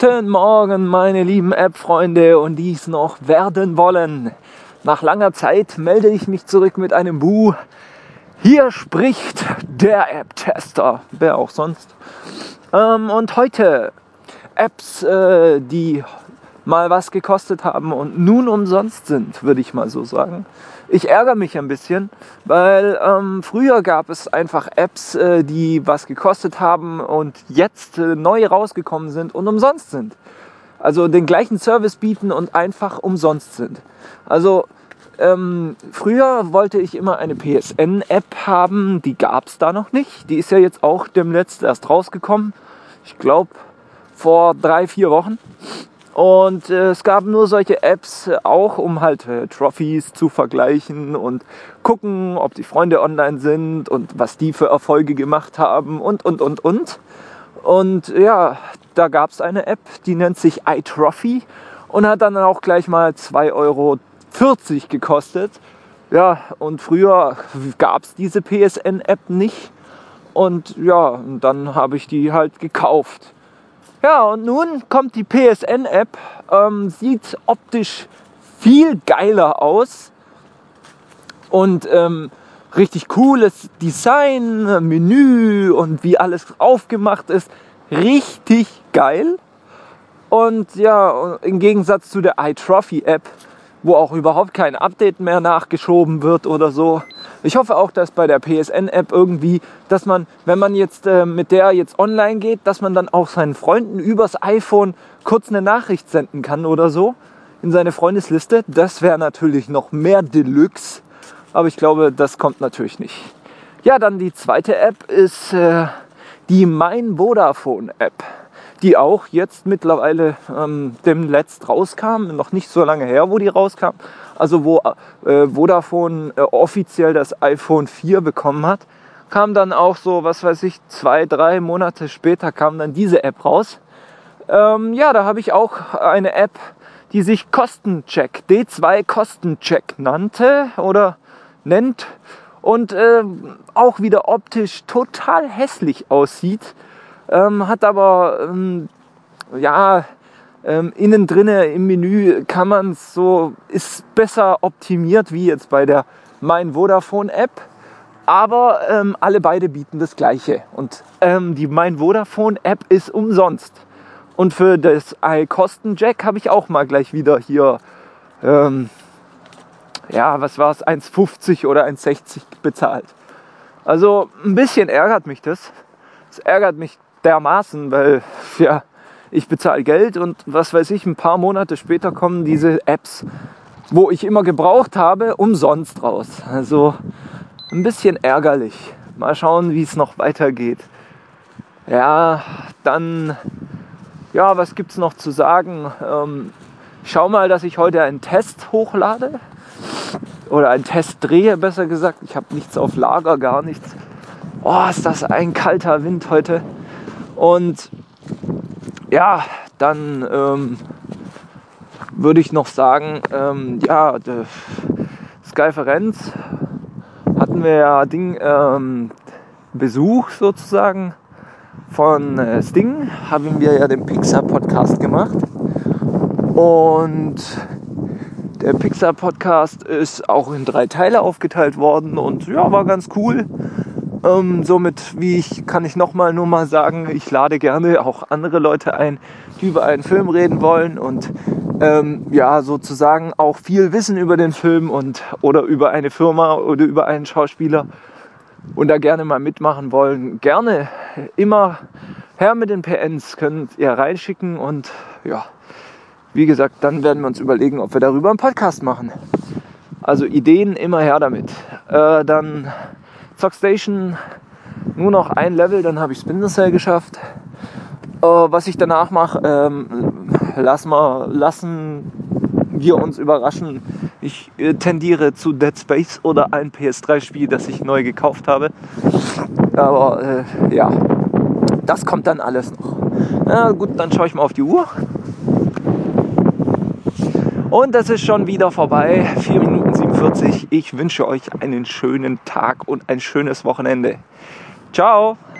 Guten Morgen, meine lieben App-Freunde und die es noch werden wollen. Nach langer Zeit melde ich mich zurück mit einem Bu. Hier spricht der App-Tester, wer auch sonst. Und heute Apps, die mal was gekostet haben und nun umsonst sind, würde ich mal so sagen. Ich ärgere mich ein bisschen, weil früher gab es einfach Apps, die was gekostet haben und jetzt neu rausgekommen sind und umsonst sind. Also den gleichen Service bieten und einfach umsonst sind. Also früher wollte ich immer eine PSN-App haben, die gab es da noch nicht. Die ist ja jetzt auch demnächst erst rausgekommen. Ich glaube vor 3-4 Wochen. Und es gab nur solche Apps auch, um halt Trophys zu vergleichen und gucken, ob die Freunde online sind und was die für Erfolge gemacht haben und. Und ja, da gab es eine App, die nennt sich iTrophy und hat dann auch gleich mal 2,40 € gekostet. Ja, und früher gab es diese PSN-App nicht und ja, und dann habe ich die halt gekauft. Ja, und nun kommt die PSN-App, sieht optisch viel geiler aus und richtig cooles Design, Menü und wie alles aufgemacht ist, richtig geil. Und ja, im Gegensatz zu der iTrophy-App, wo auch überhaupt kein Update mehr nachgeschoben wird oder so. Ich hoffe auch, dass bei der PSN-App irgendwie, dass man, wenn man jetzt mit der jetzt online geht, dass man dann auch seinen Freunden übers iPhone kurz eine Nachricht senden kann oder so in seine Freundesliste. Das wäre natürlich noch mehr Deluxe, aber ich glaube, das kommt natürlich nicht. Ja, dann die zweite App ist die Mein Vodafone App, die auch jetzt mittlerweile demnächst rauskam, noch nicht so lange her, wo die rauskam, also wo Vodafone offiziell das iPhone 4 bekommen hat, kam dann auch so, 2-3 Monate später kam dann diese App raus. Ja, da habe ich auch eine App, die sich Kostencheck, D2 Kostencheck nannte oder nennt und auch wieder optisch total hässlich aussieht. Hat aber, innen drinne im Menü kann man es so, ist besser optimiert wie jetzt bei der Mein Vodafone App. Aber alle beide bieten das Gleiche. Und die Mein Vodafone App ist umsonst. Und für das iKostencheck habe ich auch mal gleich wieder hier, 1,50 oder 1,60 bezahlt. Also ein bisschen ärgert mich das. Es ärgert mich dermaßen, weil ja, ich bezahle Geld und ein paar Monate später kommen diese Apps, wo ich immer gebraucht habe, umsonst raus. Also ein bisschen ärgerlich. Mal schauen, wie es noch weitergeht. Ja, dann, ja, was gibt's noch zu sagen? Ich schau mal, dass ich heute einen Test hochlade. Oder einen Test drehe, besser gesagt. Ich habe nichts auf Lager, gar nichts. Oh, ist das ein kalter Wind heute. Und ja, dann würde ich noch sagen, Sky-Ferenz hatten wir ja Besuch sozusagen von Sting, haben wir ja den Pixar-Podcast gemacht. Und der Pixar-Podcast ist auch in 3 Teile aufgeteilt worden und ja, war ganz cool. Somit kann ich nur mal sagen, ich lade gerne auch andere Leute ein, die über einen Film reden wollen und sozusagen auch viel wissen über den Film oder über eine Firma oder über einen Schauspieler und da gerne mal mitmachen wollen. Gerne immer her mit den PNs, könnt ihr reinschicken und ja, wie gesagt, dann werden wir uns überlegen, ob wir darüber einen Podcast machen. Also Ideen immer her damit. Dann Zockstation, nur noch ein Level, dann habe ich Splinter Cell geschafft. Was ich danach mache, lassen wir uns überraschen. Ich tendiere zu Dead Space oder ein PS3-Spiel, das ich neu gekauft habe. Aber das kommt dann alles noch. Na gut, dann schaue ich mal auf die Uhr. Und es ist schon wieder vorbei, 4:47. Ich wünsche euch einen schönen Tag und ein schönes Wochenende. Ciao!